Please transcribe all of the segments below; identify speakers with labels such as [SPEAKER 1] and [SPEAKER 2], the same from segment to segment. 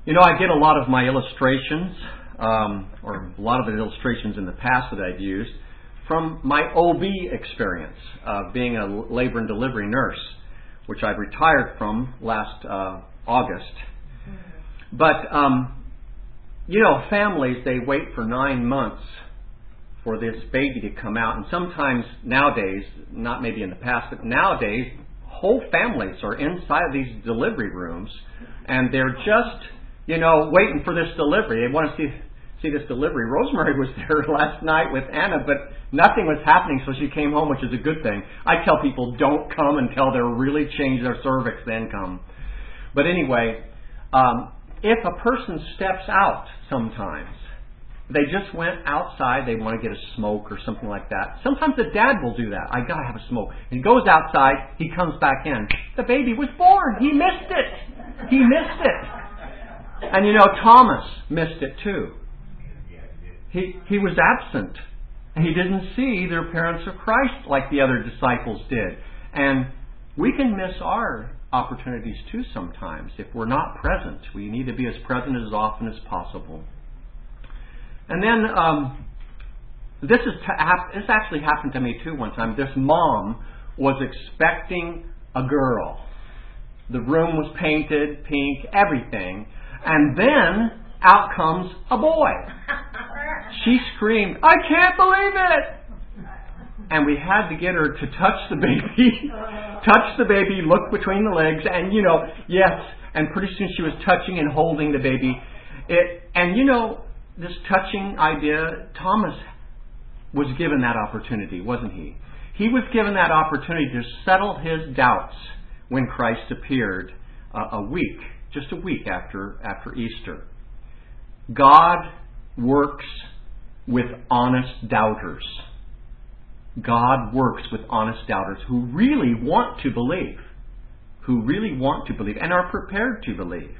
[SPEAKER 1] I get a lot of my illustrations, or a lot of the illustrations in the past that I've used, from my OB experience of being a labor and delivery nurse, which I retired from last August. But, families, they wait for 9 months for this baby to come out. And sometimes nowadays, not maybe in the past, but nowadays, whole families are inside of these delivery rooms, and they're just, waiting for this delivery. They want to see this delivery. Rosemary was there last night with Anna, but nothing was happening, so she came home, which is a good thing. I tell people, don't come until they're really changed their cervix, then come. But anyway, if a person steps out sometimes, they just went outside, they want to get a smoke or something like that. Sometimes the dad will do that. I got to have a smoke. He goes outside, he comes back in. The baby was born. He missed it. He missed it. And Thomas missed it too. He was absent. He didn't see the appearance of Christ like the other disciples did. And we can miss our opportunities too sometimes if we're not present. We need to be as present as often as possible. And then this actually happened to me too one time. This mom was expecting a girl. The room was painted pink, everything. And then out comes a boy. She screamed, "I can't believe it!" And we had to get her to touch the baby, look between the legs, and yes. And pretty soon she was touching and holding the baby. This touching idea, Thomas was given that opportunity, wasn't he? He was given that opportunity to settle his doubts when Christ appeared just a week after Easter. God works with honest doubters. God works with honest doubters who really want to believe, and are prepared to believe.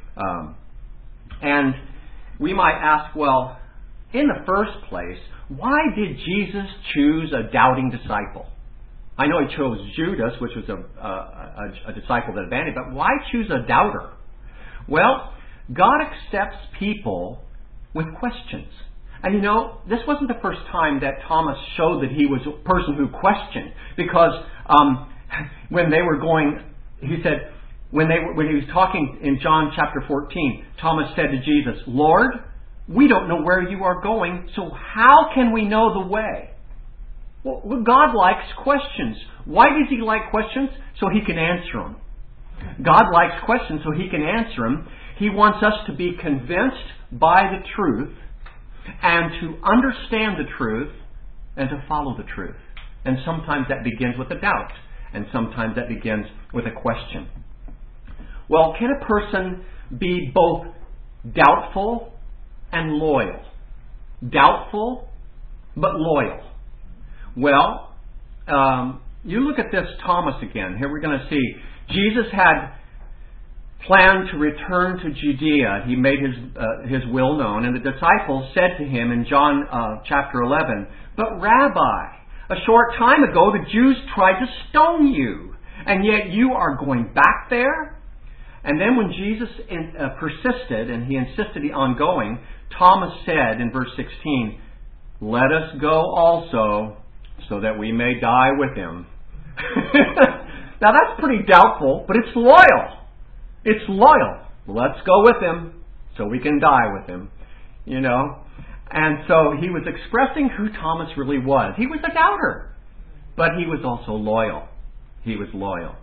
[SPEAKER 1] And we might ask, well, in the first place, why did Jesus choose a doubting disciple? I know he chose Judas, which was a disciple that abandoned, but why choose a doubter? Well, God accepts people with questions. And this wasn't the first time that Thomas showed that he was a person who questioned, because when they were going, he said, when he was talking in John chapter 14, Thomas said to Jesus, "Lord, we don't know where you are going, so how can we know the way?" Well, God likes questions. Why does he like questions? So he can answer them. God likes questions so he can answer them. He wants us to be convinced by the truth and to understand the truth and to follow the truth. And sometimes that begins with a doubt, and sometimes that begins with a question. Well, can a person be both doubtful and loyal? Doubtful, but loyal. Well, you look at this Thomas again. Here we're going to see Jesus had planned to return to Judea. He made his will known, and the disciples said to him in John chapter 11, "But Rabbi, a short time ago the Jews tried to stone you, and yet you are going back there?" And then when Jesus persisted and he insisted on going, Thomas said in verse 16, "Let us go also, so that we may die with him." Now that's pretty doubtful, but it's loyal. It's loyal. Let's go with him so we can die with him. And so he was expressing who Thomas really was. He was a doubter, but he was also loyal. He was loyal.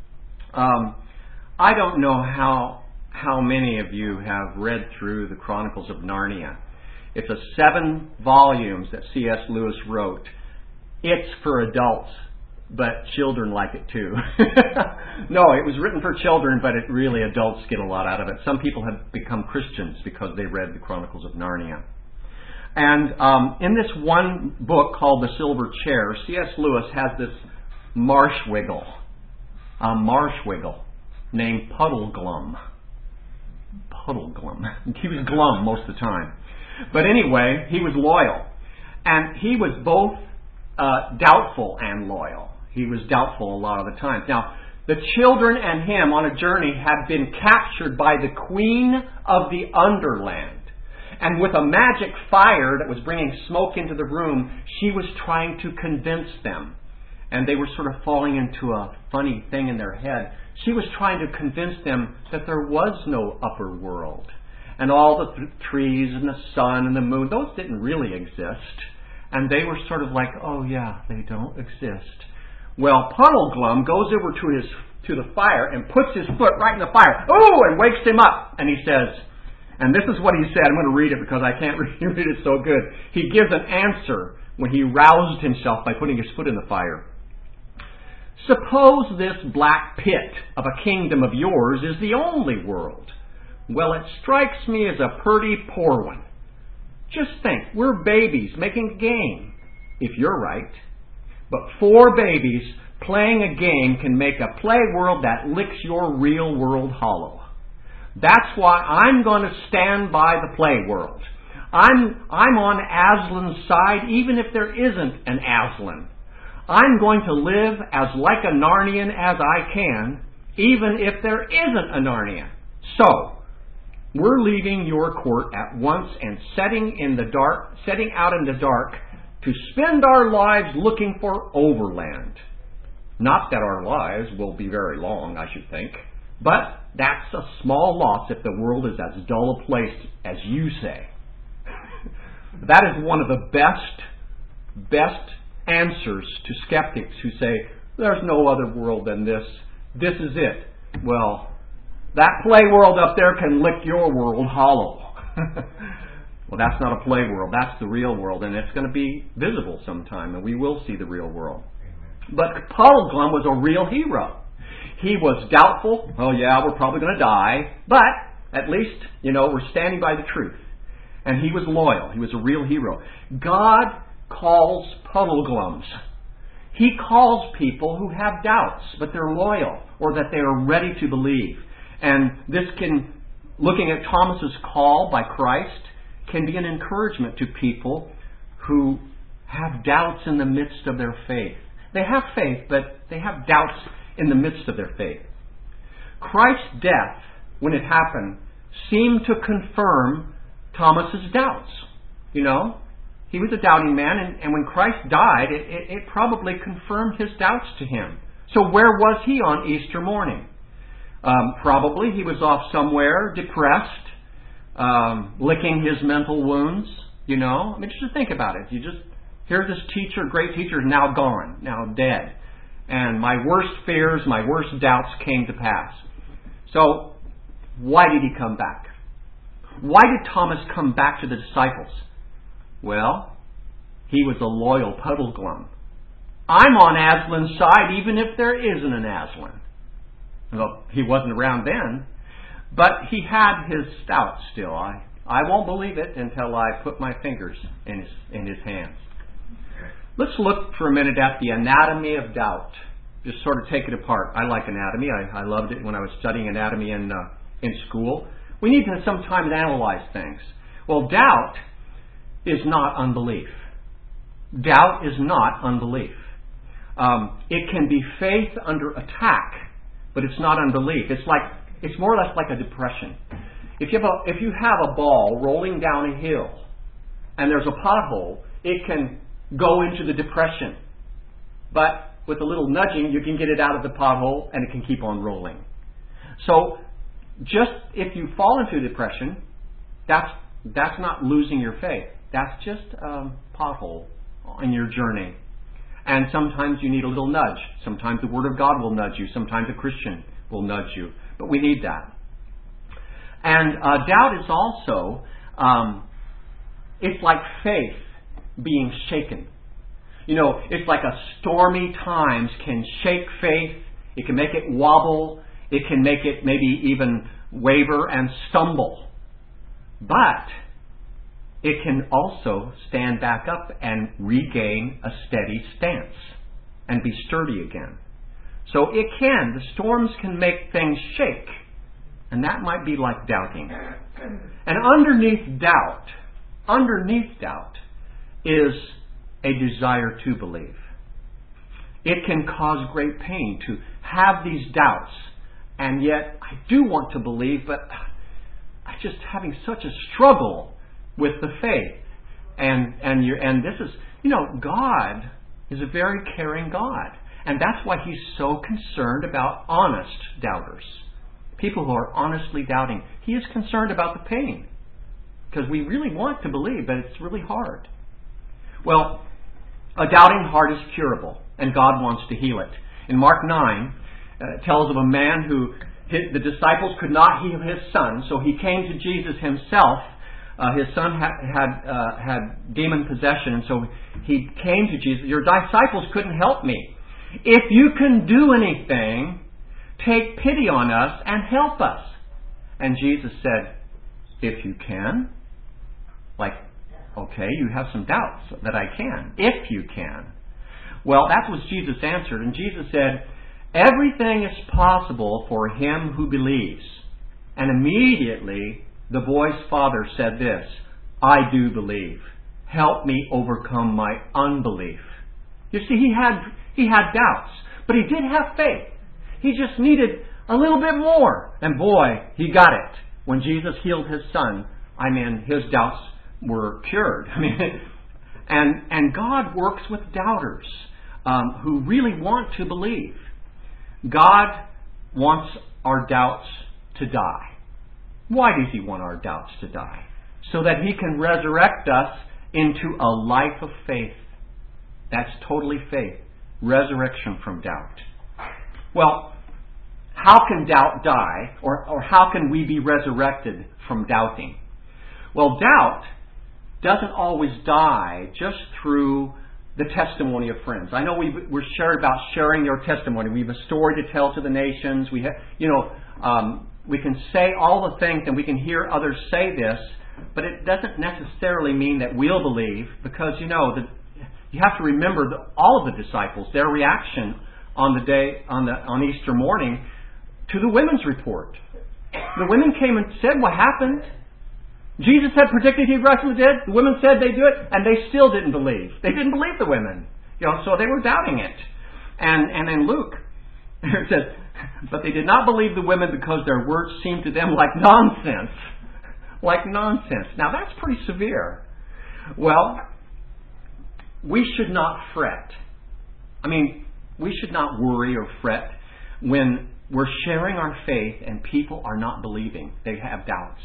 [SPEAKER 1] I don't know how many of you have read through the Chronicles of Narnia. It's 7 volumes that C.S. Lewis wrote. It's for adults, but children like it too. No, it was written for children, but adults get a lot out of it. Some people have become Christians because they read the Chronicles of Narnia. And in this one book called The Silver Chair, C.S. Lewis has this marshwiggle, named Puddleglum. He was glum most of the time. But anyway, he was loyal. And he was both doubtful and loyal. He was doubtful a lot of the time. Now, The children and him on a journey had been captured by the queen of the underland. And with a magic fire that was bringing smoke into the room, she was trying to convince them. And they were sort of falling into a funny thing in their head. She was trying to convince them that there was no upper world. And all the trees and the sun and the moon, those didn't really exist. And they were sort of like, oh yeah, they don't exist. Well, Puddleglum goes over to the fire and puts his foot right in the fire. Oh, and wakes him up. And he says, and this is what he said. I'm going to read it because I can't read it so good. He gives an answer when he roused himself by putting his foot in the fire. Suppose this black pit of a kingdom of yours is the only world. Well, it strikes me as a pretty poor one. Just think, we're babies making a game, if you're right. But 4 babies playing a game can make a play world that licks your real world hollow. That's why I'm going to stand by the play world. I'm on Aslan's side, even if there isn't an Aslan. I'm going to live as like a Narnian as I can, even if there isn't a Narnia. So, we're leaving your court at once and setting out in the dark to spend our lives looking for overland. Not that our lives will be very long, I should think, but that's a small loss if the world is as dull a place as you say. That is one of the best answers to skeptics who say, there's no other world than this. This is it. Well, that play world up there can lick your world hollow. Well, that's not a play world. That's the real world, and it's going to be visible sometime, and we will see the real world. But Puddleglum was a real hero. He was doubtful. Oh, yeah, we're probably going to die. But at least, we're standing by the truth. And he was loyal. He was a real hero. God calls Puddleglums. He calls people who have doubts, but they're loyal, or that they are ready to believe. And this looking at Thomas's call by Christ, can be an encouragement to people who have doubts in the midst of their faith. They have faith, but they have doubts in the midst of their faith. Christ's death, when it happened, seemed to confirm Thomas's doubts. He was a doubting man, and when Christ died, it probably confirmed his doubts to him. So where was he on Easter morning? Probably he was off somewhere, depressed, licking his mental wounds. Just think about it. Here's this teacher, great teacher, now gone, now dead. And my worst fears, my worst doubts came to pass. So, why did he come back? Why did Thomas come back to the disciples? Well, he was a loyal Puddleglum. I'm on Aslan's side, even if there isn't an Aslan. Well, he wasn't around then, but he had his doubts still. I won't believe it until I put my fingers in his hands. Let's look for a minute at the anatomy of doubt. Just sort of take it apart. I like anatomy. I loved it when I was studying anatomy in school. We need to sometimes analyze things. Well, doubt is not unbelief. Doubt is not unbelief. It can be faith under attack, but it's not unbelief. It's more or less like a depression. If you have a ball rolling down a hill and there's a pothole, it can go into the depression. But with a little nudging, you can get it out of the pothole and it can keep on rolling. So just if you fall into a depression, that's not losing your faith. That's just a pothole in your journey. And sometimes you need a little nudge. Sometimes the Word of God will nudge you. Sometimes a Christian will nudge you. But we need that. And doubt is also, it's like faith being shaken. It's like a stormy times can shake faith. It can make it wobble. It can make it maybe even waver and stumble. But it can also stand back up and regain a steady stance and be sturdy again. So the storms can make things shake. And that might be like doubting. And underneath doubt is a desire to believe. It can cause great pain to have these doubts, and yet I do want to believe, but I'm just having such a struggle with the faith. And this is, God is a very caring God. And that's why He's so concerned about honest doubters. People who are honestly doubting. He is concerned about the pain. Because we really want to believe, but it's really hard. Well, a doubting heart is curable, and God wants to heal it. In Mark 9, it tells of a man who, the disciples could not heal his son, so he came to Jesus himself. His son had demon possession, and so he came to Jesus. Your disciples couldn't help me. If you can do anything, take pity on us and help us. And Jesus said, if you can. Okay, you have some doubts that I can. If you can. Well, that was Jesus' answered. And Jesus said, everything is possible for him who believes. And immediately the boy's father said this, I do believe. Help me overcome my unbelief. You see, he had doubts, but he did have faith. He just needed a little bit more. And boy, he got it. When Jesus healed his son, his doubts were cured. And God works with doubters who really want to believe. God wants our doubts to die. Why does He want our doubts to die? So that He can resurrect us into a life of faith. That's totally faith. Resurrection from doubt. Well, how can doubt die? Or how can we be resurrected from doubting? Well, doubt doesn't always die just through the testimony of friends. I know we're shared about sharing your testimony. We have a story to tell to the nations. We can say all the things and we can hear others say this, but it doesn't necessarily mean that we'll believe, because you have to remember all of the disciples, their reaction on Easter morning to the women's report. The women came and said what happened. Jesus had predicted He'd rise from the dead. The women said they'd do it, and they still didn't believe. They didn't believe the women. So they were doubting it. And in Luke, it says, but they did not believe the women because their words seemed to them like nonsense. Like nonsense. Now that's pretty severe. Well, we should not fret. We should not worry or fret when we're sharing our faith and people are not believing. They have doubts.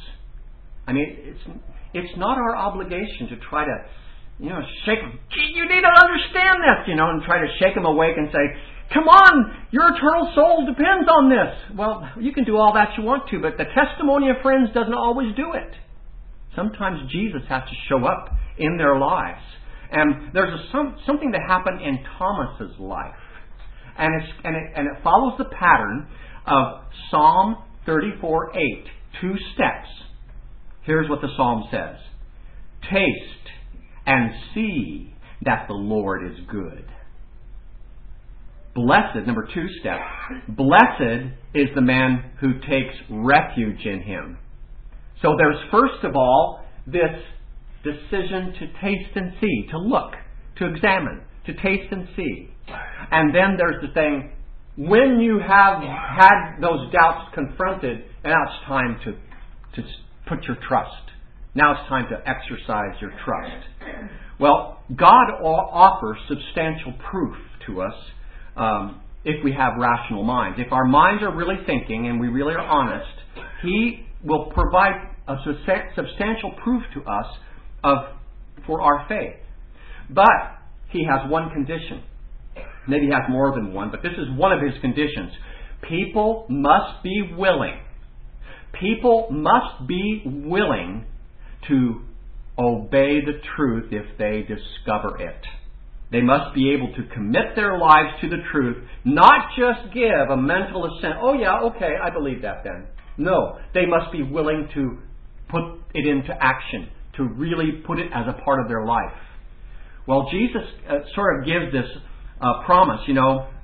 [SPEAKER 1] It's not our obligation to try to, shake them. You need to understand this, and try to shake them awake and say, come on, your eternal soul depends on this. Well, you can do all that you want to, but the testimony of friends doesn't always do it. Sometimes Jesus has to show up in their lives. And there's something that happened in Thomas's life. And it follows the pattern of Psalm 34:8, 2 steps. Here's what the Psalm says. Taste and see that the Lord is good. Blessed, number 2 step. Blessed is the man who takes refuge in Him. So there's first of all this decision to taste and see, to look, to examine, to taste and see. And then there's the thing, when you have had those doubts confronted, now it's time to put your trust. Now it's time to exercise your trust. Well, God offers substantial proof to us if we have rational minds. If our minds are really thinking and we really are honest, He will provide a substantial proof to us for our faith. But He has one condition. Maybe He has more than one, but this is one of His conditions. People must be willing. People must be willing to obey the truth if they discover it. They must be able to commit their lives to the truth, not just give a mental assent. Oh yeah, okay, I believe that then. No, they must be willing to put it into action, to really put it as a part of their life. Well, Jesus sort of gives this promise, in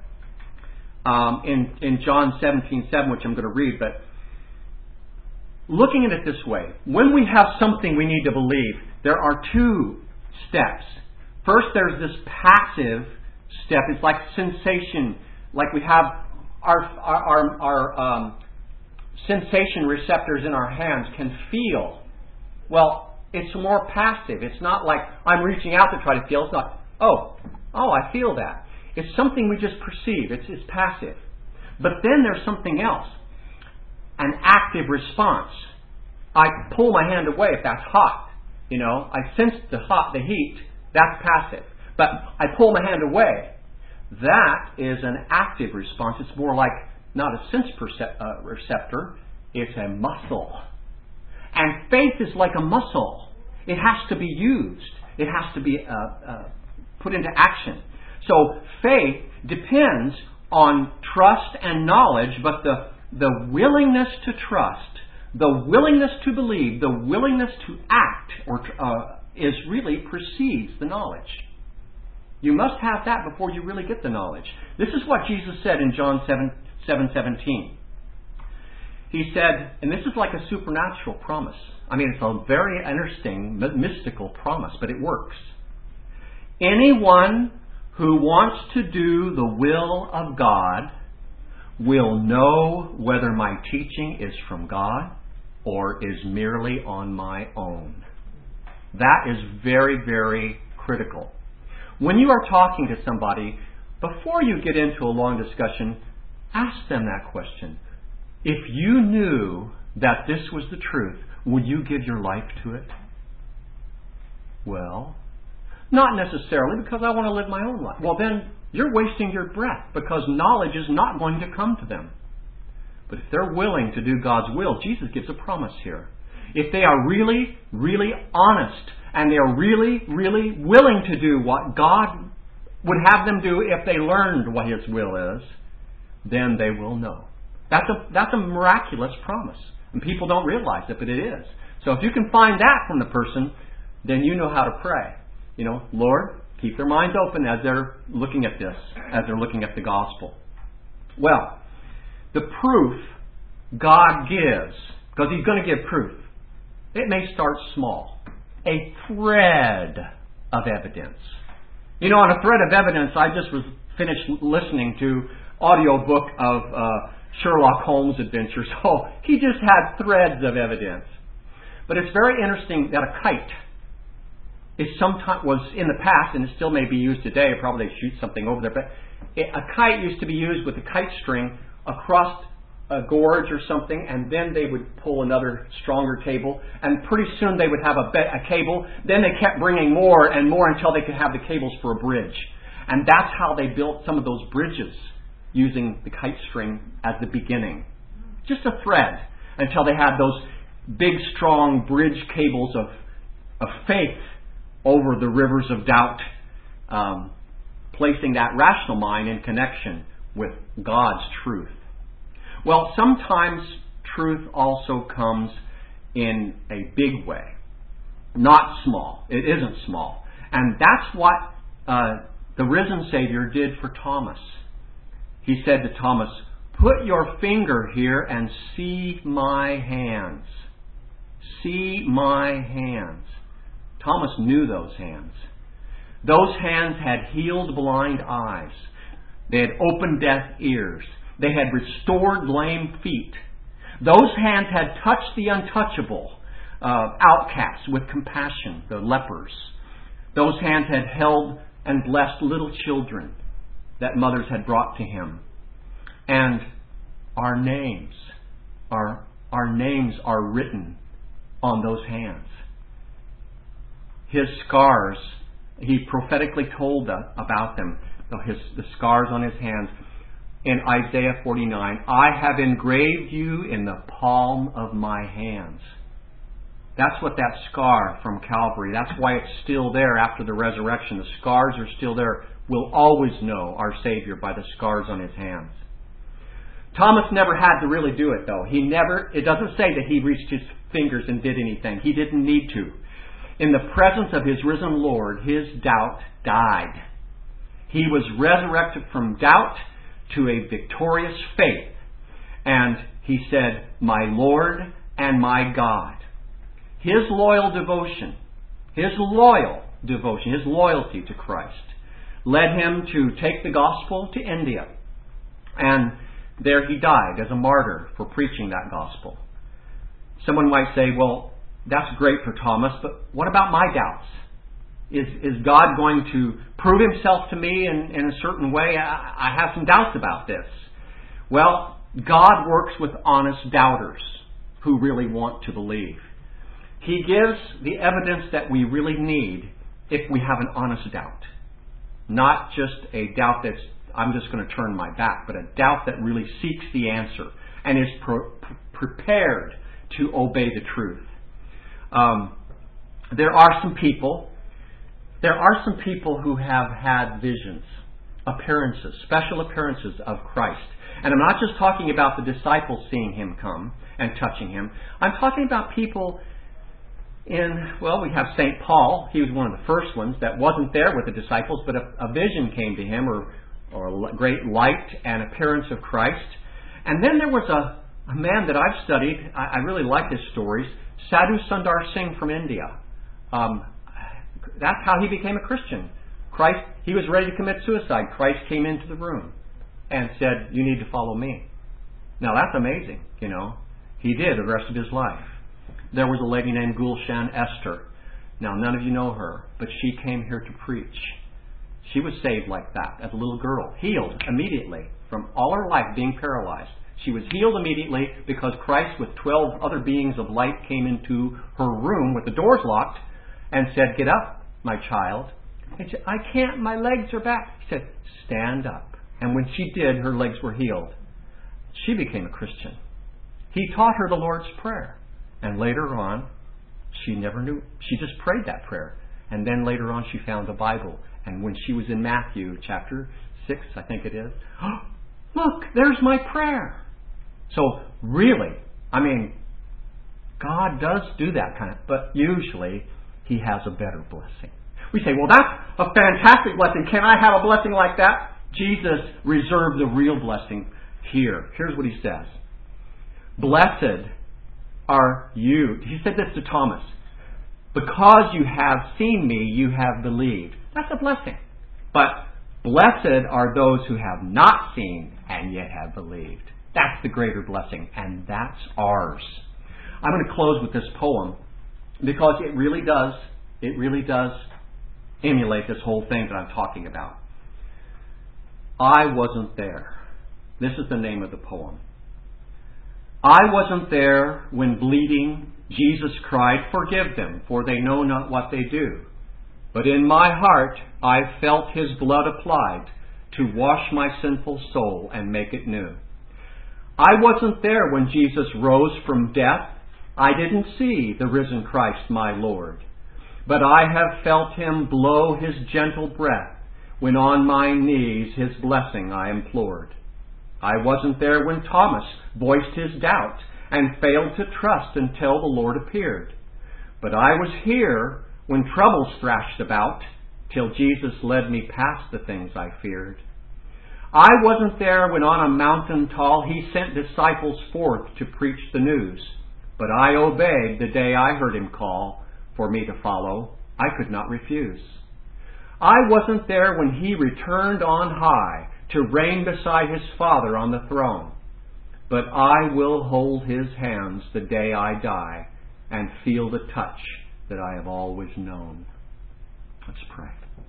[SPEAKER 1] John 17:7, which I'm going to read, but looking at it this way, when we have something we need to believe, there are 2 steps. First, there's this passive step. It's like sensation, like we have our sensation receptors in our hands can feel. Well, it's more passive. It's not like I'm reaching out to try to feel. It's not, oh, I feel that. It's something we just perceive. It's passive. But then there's something else. An active response. I pull my hand away if that's hot. I sense the heat. That's passive. But I pull my hand away. That is an active response. It's more like not a sense receptor. It's a muscle. And faith is like a muscle. It has to be used. It has to be put into action. So faith depends on trust and knowledge, but the willingness to trust, the willingness to believe, the willingness to act is really precedes the knowledge. You must have that before you really get the knowledge. This is what Jesus said in John 7:17. He said, and this is like a supernatural promise. I mean, it's a very interesting, mystical promise, but it works. Anyone who wants to do the will of God will know whether my teaching is from God or is merely on my own. That is very, very critical. When you are talking to somebody, before you get into a long discussion, ask them that question. If you knew that this was the truth, would you give your life to it? Well, not necessarily, because I want to live my own life. Well, then you're wasting your breath, because knowledge is not going to come to them. But if they're willing to do God's will, Jesus gives a promise here. If they are really, really honest, and they are really, really willing to do what God would have them do if they learned what His will is, then they will know. That's a miraculous promise. And people don't realize it, but it is. So if you can find that from the person, then you know how to pray. Lord, keep their minds open as they're looking at this, as they're looking at the gospel. Well, the proof God gives, because He's going to give proof, it may start small. A thread of evidence. On a thread of evidence, I just was finished listening to audiobook of Sherlock Holmes adventures. So he just had threads of evidence. But it's very interesting that a kite was in the past, and it still may be used today. Probably they shoot something over there. But a kite used to be used with a kite string across a gorge or something, and then they would pull another stronger cable, and pretty soon they would have a cable. Then they kept bringing more and more until they could have the cables for a bridge. And that's how they built some of those bridges, using the kite string as the beginning. Just a thread, until they had those big, strong bridge cables of faith over the rivers of doubt, placing that rational mind in connection with God's truth. Well, sometimes truth also comes in a big way, not small. It isn't small. And that's what the risen Savior did for Thomas. He said to Thomas, "Put your finger here and see my hands. See my hands." Thomas knew those hands. Those hands had healed blind eyes. They had opened deaf ears. They had restored lame feet. Those hands had touched the untouchable, outcasts with compassion, the lepers. Those hands had held and blessed little children that mothers had brought to Him. And our names are written on those hands. His scars, He prophetically told us about them, the scars on His hands. In Isaiah 49, "I have engraved you in the palm of my hands." That's what that scar from Calvary, that's why it's still there after the resurrection. The scars are still there. We'll always know our Savior by the scars on His hands. Thomas never had to really do it, though. It doesn't say that he reached his fingers and did anything. He didn't need to. In the presence of his risen Lord, his doubt died. He was resurrected from doubt to a victorious faith. And he said, "My Lord and my God." His loyal devotion, his loyalty to Christ led him to take the gospel to India. And There he died as a martyr for preaching that gospel. Someone might say, well, that's great for Thomas, but what about my doubts? Is God going to prove himself to me in a certain way? I have some doubts about this. Well, God works with honest doubters who really want to believe. He gives the evidence that we really need if we have an honest doubt. Not just a doubt that's, I'm just going to turn my back, but a doubt that really seeks the answer and is prepared to obey the truth. There are some people who have had visions, appearances, special appearances of Christ. And I'm not just talking about the disciples seeing him come and touching him. I'm talking about people we have St. Paul. He was one of the first ones that wasn't there with the disciples, but a vision came to him, or a great light and appearance of Christ. And then there was a man that I've studied. I really like his stories. Sadhu Sundar Singh from India. That's how he became a Christian. He was ready to commit suicide. Christ came into the room and said, you need to follow me. Now that's amazing, He did the rest of his life. There was a lady named Gulshan Esther. Now none of you know her, but she came here to preach. She was saved like that as a little girl, healed immediately from all her life being paralyzed. She was healed immediately because Christ with 12 other beings of light came into her room with the doors locked and said, get up, my child. And she said, I can't, my legs are back. He said, stand up. And when she did, her legs were healed. She became a Christian. He taught her the Lord's Prayer. And later on, she never knew. She just prayed that prayer. And then later on, she found the Bible. And when she was in Matthew chapter 6, I think it is, look, there's my prayer. So really, God does do that kind of, but usually He has a better blessing. We say, well, that's a fantastic blessing. Can I have a blessing like that? Jesus reserved the real blessing here. Here's what He says. Blessed are you. He said this to Thomas. Because you have seen me, you have believed. That's a blessing. But blessed are those who have not seen and yet have believed. That's the greater blessing, and that's ours. I'm going to close with this poem because it really does emulate this whole thing that I'm talking about. I wasn't there. This is the name of the poem. I wasn't there when bleeding Jesus cried, forgive them, for they know not what they do. But in my heart I felt His blood applied to wash my sinful soul and make it new. I wasn't there when Jesus rose from death. I didn't see the risen Christ my Lord. But I have felt Him blow His gentle breath when on my knees His blessing I implored. I wasn't there when Thomas voiced his doubt and failed to trust until the Lord appeared. But I was here when troubles thrashed about, till Jesus led me past the things I feared. I wasn't there when on a mountain tall He sent disciples forth to preach the news. But I obeyed the day I heard Him call for me to follow. I could not refuse. I wasn't there when He returned on high to reign beside His Father on the throne. But I will hold His hands the day I die and feel the touch that I have always known. Let's pray.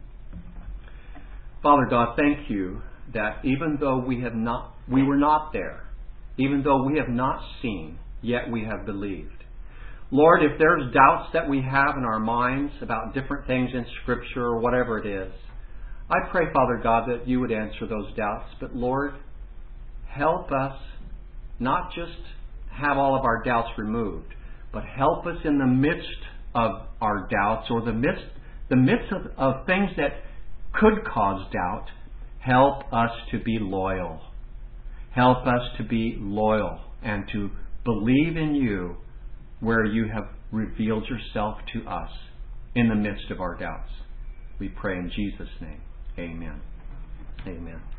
[SPEAKER 1] Father God, thank You that even though we were not there, even though we have not seen, yet we have believed. Lord, if there's doubts that we have in our minds about different things in Scripture or whatever it is, I pray, Father God, that You would answer those doubts. But Lord, help us not just have all of our doubts removed, but help us in the midst of our doubts or the midst of things that could cause doubt. Help us to be loyal. Help us to be loyal and to believe in You where You have revealed Yourself to us in the midst of our doubts. We pray in Jesus' name. Amen. Amen.